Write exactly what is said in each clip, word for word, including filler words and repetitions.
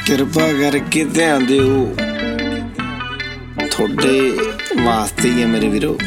ਕਿਰਪਾ ਕਰਕੇ ਧਿਆਨ ਦਿਓ, ਤੁਹਾਡੇ ਵਾਸਤੇ ਹੀ ਹੈ ਮੇਰੇ ਵੀਰੋ।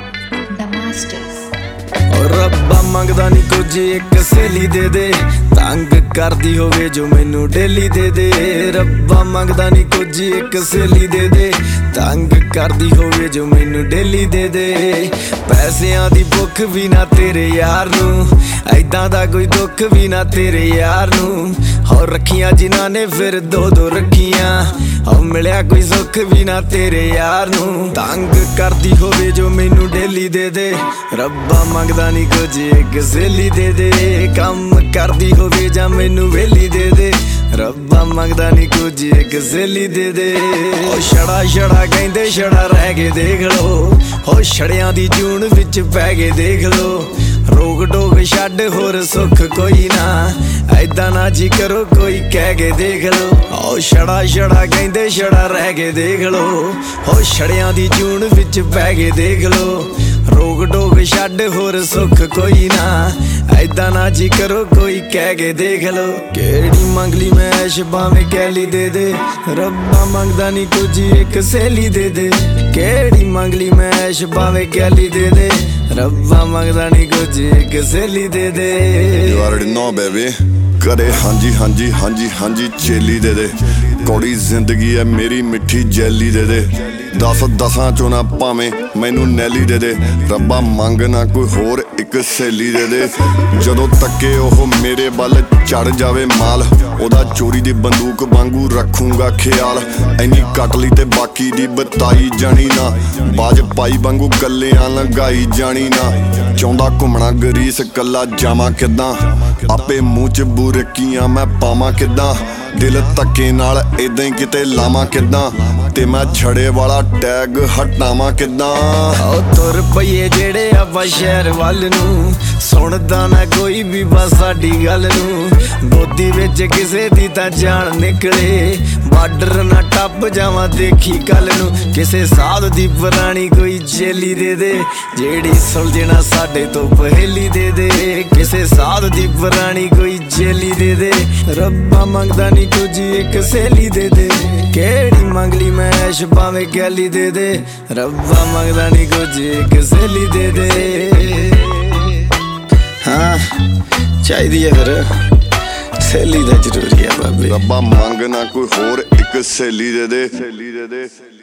ਰੱਬਾ ਮੰਗਦਾ ਨੀ ਕੁਝ, ਇੱਕ ਸਹੇਲੀ ਦੇ ਦੇ, ਤੰਗ ਕਰਦੀ ਹੋਵੇ ਜੋ ਮੈਨੂੰ ਡੇਲੀ ਦੇ ਦੇ। ਰੱਬਾ ਮੰਗਦਾ ਨੀ ਕੁਝ, ਇੱਕ ਸਹੇਲੀ ਦੇ ਦੇ, ਤੰਗ ਕਰਦੀ ਹੋਵੇ ਜੋ ਮੈਨੂੰ ਡੇਲੀ ਦੇ ਦੇ। ਪੈਸਿਆਂ ਦੀ ਭੁੱਖ ਵੀ ਨਾ ਤੇਰੇ ਯਾਰ ਨੂੰ, ਐਦਾਂ ਦਾ ਕੋਈ ਦੁੱਖ ਵੀ ਨਾ ਤੇਰੇ ਯਾਰ ਨੂੰ। ਹੋ ਰੱਖੀਆਂ ਜਿਨ੍ਹਾਂ ਨੇ ਫਿਰ ਦੋ ਦੋ ਰੱਖੀਆਂ, ਹੋ ਮਿਲਿਆ ਕੋਈ ਸੁੱਖ ਵੀ ਨਾ ਤੇਰੇ ਯਾਰ ਨੂੰ। ਤੰਗ ਕਰਦੀ ਹੋਵੇ ਜੋ ਮੈਨੂੰ ਡੇਲੀ ਦੇ ਦੇ, ਰੱਬਾ ਮੰਗਦਾ ਨੀ ਕੁਝ, ਇੱਕ ਸਹੇਲੀ ਦੇ ਦੇ। ਕੰਮ ਕਰਦੀ ਹੋਵੇ ਜਾਂ ਮੈਨੂੰ ਵੇਲੀ ਦੇ ਦੇ, ਰੱਬਾ ਮੰਗਦਾ ਨੀ ਕੁਝ, ਇੱਕ ਸਹੇਲੀ ਦੇ ਦੇ। ਉਹ ਛੜਾ ਛੜਾ ਕਹਿੰਦੇ ਛੜਾ ਰਹਿ ਕੇ ਦੇਖ ਲੋ, ਹੋ ਛੜਿਆਂ ਦੀ ਜੂਨ ਵਿੱਚ ਪੈ ਕੇ ਦੇਖ ਲੋ। ਰੋਕ ਟੋਕ ਛੱਡ ਹੋਰ ਸੁੱਖ ਕੋਈ ਨਾ, ਐਦਾਂ ਨਾ ਜੀ ਕਰੋ ਕੋਈ ਕਹਿ ਕੇ ਦੇਖ ਲੋ। ਉਹ ਛੜਾ ਛੜਾ ਕਹਿੰਦੇ ਛੜਾ ਰਹਿ ਕੇ ਦੇਖ ਲੋ, ਹੋ ਛੜਿਆਂ ਦੀ ਜੂਨ ਵਿੱਚ ਪੈ ਕੇ ਦੇਖ ਲੋ। ਰੋਕ ਟੋਕ ਛੱਡ ਹੋਰ ਸੁੱਖ ਕੋਈ ਨਾ, ਐਦਾਂ ਨਾ ਜੀ ਕਰੋ ਕੋਈ ਕਹਿ ਕੇ ਦੇਖ ਲੋ। ਕਿਹੜੀ ਮੰਗ ਲਈ ਮੈਂ ਐਸ਼ ਭਾਵੇਂ ਕਹਿਲੀ ਦੇ ਦੇ, ਰੱਬਾ ਮੰਗਦਾ ਨੀ ਕੁਝ, ਇੱਕ ਸਹੇਲੀ ਦੇ ਦੇ। ਕਿਹੜੀ ਮੰਗ ਲਈ ਮੈਂ ਐਸ਼ ਭਾਵੇਂ ਕਹਿਲੀ ਦੇ ਦੇ, ਰੱਬਾ ਮੰਗਦਾ ਨੀ ਕੁਝ, ਇੱਕ ਸਹੇਲੀ ਦੇ ਦੇ। You already know baby, ਕਰੇ ਹਾਂਜੀ ਹਾਂਜੀ ਹਾਂਜੀ ਹਾਂਜੀ ਚੇਲੀ ਦੇ ਦੇ। ਕੌੜੀ ਜ਼ਿੰਦਗੀ ਹੈ ਮੇਰੀ ਮਿੱਠੀ ਜੈਲੀ ਦੇ ਦੇ, ਦਸ ਦਸਾਂ ਚੋਂ ਨਾ ਭਾਵੇਂ ਮੈਨੂੰ ਨੈਲੀ ਦੇ ਦੇ। ਰੱਬਾ ਮੰਗ ਨਾ ਕੋਈ ਹੋਰ, ਇੱਕ ਸਹੇਲੀ ਦੇ ਦੇ। ਜਦੋਂ ਤੱਕੇ ਉਹ ਮੇਰੇ ਵੱਲ ਚੜ ਜਾਵੇ ਮਾਲ, ਉਹਦਾ ਚੋਰੀ ਦੀ ਬੰਦੂਕ ਵਾਂਗੂ ਰੱਖੂੰਗਾ ਖਿਆਲ। ਐਨੀ ਕੱਟ ਲਈ ਤੇ ਬਾਕੀ ਦੀ ਬਤਾਈ ਜਾਣੀ ਨਾ, ਬਾਜ ਪਾਈ ਵਾਂਗੂ ਕੱਲਿਆਂ ਲੰਘਾਈ ਜਾਣੀ ਨਾ। ਚਾਹੁੰਦਾ ਘੁੰਮਣਾ ਗਰੀਸ ਕੱਲਾ ਜਾਵਾਂ ਕਿੱਦਾਂ, ਆਪੇ ਮੂੰਹ ਚ ਬੁਰਕੀਆਂ ਮੈਂ ਪਾਵਾਂ ਕਿੱਦਾਂ। ਦਿਲ ਧੱਕੇ ਨਾਲ ਏਦਾਂ ਹੀ ਕਿਤੇ ਲਾਵਾਂ ਕਿੱਦਾਂ, ਤੇ ਮੈਂ ਛੜੇ ਵਾਲਾ ਟੈਗ ਹਟਾਵਾਂ ਕਿੱਦਾਂ। ਉਹ ਤੁਰ ਪਈਏ ਜਿਹੜੇ ਆਪਾਂ ਸ਼ਹਿਰ ਵੱਲ ਨੂੰ, ਸੁਣਦਾ ਨਾ ਕੋਈ ਵੀ ਬਸ ਸਾਡੀ ਗੱਲ ਨੂੰ। ਗੋਦੀ ਵਿੱਚ ਕਿਸੇ ਦੀ ਤਾਂ ਜਾਨ ਨਿਕਲੇ, ਬਾਰਡਰ ਨਾ ਟੱਪ ਜਾਵਾਂ ਦੇਖੀ ਕੱਲ ਨੂੰ। ਕਿਸੇ ਸਾਧ ਦੀ ਪੁਰਾਣੀ ਕੋਈ ਚੇਲੀ ਦੇ ਦੇ, ਜਿਹੜੀ ਸੁਲਝਣਾ ਸਾਡੇ ਤੋਂ ਪਹੇਲੀ ਦੇ ਦੇ। ਕਿਸੇ ਸਾਧ ਦੀ ਪੁਰਾਣੀ ਕੋਈ ਚੇਲੀ ਦੇ ਦੇ, ਰੱਬਾ ਮੰਗਦਾ ਨੀ ਕੁਝ, ਇੱਕ ਸਹੇਲੀ ਦੇ ਦੇ। ਕਿਹੜੀ ਮੰਗ ਲਈ ਮੈਂ ਐਸ਼ ਭਾਵੇਂ ਕਹਿਲੀ ਦੇ ਦੇ, ਰੱਬਾ ਮੰਗਦਾ ਨੀ ਕੁਝ, ਇੱਕ ਸਹੇਲੀ ਦੇ ਦੇ। ਹਾਂ ਚਾਹੀਦੀ ਹੈ ਫਿਰ ਸਹੇਲੀ ਦਾ ਜ਼ਰੂਰੀ ਹੈ ਬਾਬੇ। ਰੱਬਾ ਮੰਗ ਨਾ ਕੋਈ ਹੋਰ, ਇੱਕ ਸਹੇਲੀ ਦੇ ਦੇ, ਸਹੇਲੀ ਦੇ ਦੇ।